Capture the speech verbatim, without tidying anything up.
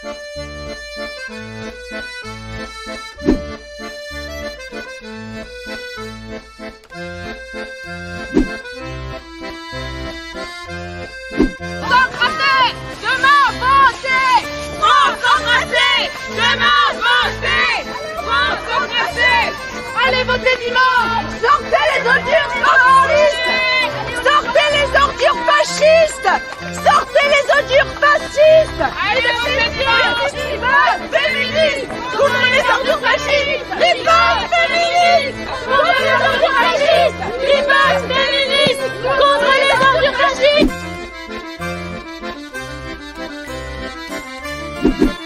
Allez voter dimanche! Sortez les ordures socialistes! Sortez les ordures fascistes! Sortez les ordures fascistes! Allez voter dimanche! Riposte féministe! Contre les ordures fascistes! Riposte féministe! Contre les ordures fascistes! Riposte féministe! Contre les ordures fascistes!